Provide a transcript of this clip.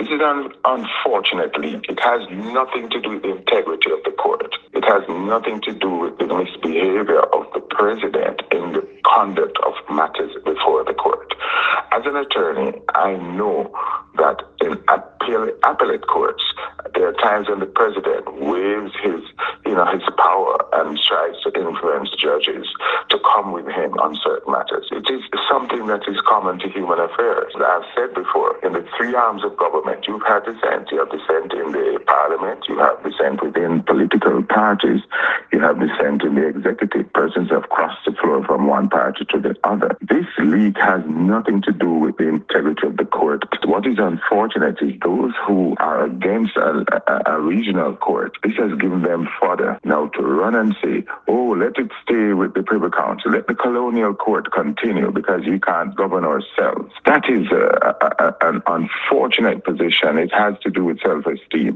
is an unfortunate leak. It has nothing to do with the integrity of the court. It has nothing to do with the misbehavior of the president in the conduct of matters before the court. As an attorney, I know that in appellate courts, there are times when the president waives his power and tries to influence judges to come with him on certain matters. It is something that is common to human affairs. I've said before, in the three arms of government, you've had dissent. You have dissent in the parliament, you have dissent within political parties, you have dissent in the executive. Persons have crossed the floor from one party to the other. This leak has nothing to do with the integrity of the court. What is unfortunate is those who are against a regional court, this has given them fodder now to run and say, oh, let it stay with the Privy Council. Let the colonial court continue because we can't govern ourselves. That is an unfortunate position. It has to do with self-esteem.